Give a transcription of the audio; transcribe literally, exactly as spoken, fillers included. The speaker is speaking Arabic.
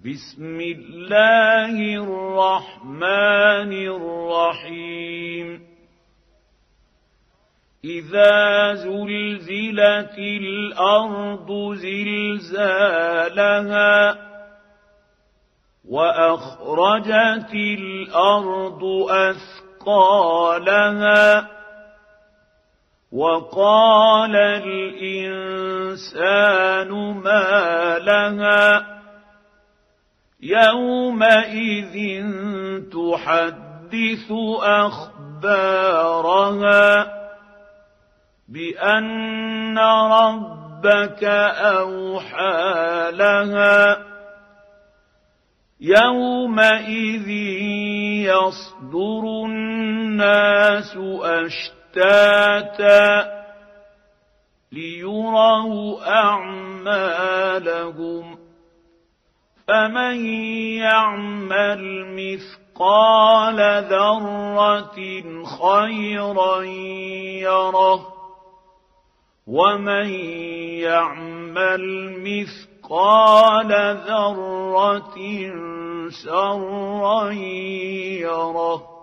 بسم الله الرحمن الرحيم إذا زلزلت الأرض زلزالها وأخرجت الأرض أثقالها وقال الإنسان ما لها يومئذ تحدث أخبارها بأن ربك أوحى لها يومئذ يصدر الناس أشتاتا ليروا أعمالهم فمن يعمل مثقال ذرة خيرا يره ومن يعمل مثقال ذرة شرا يره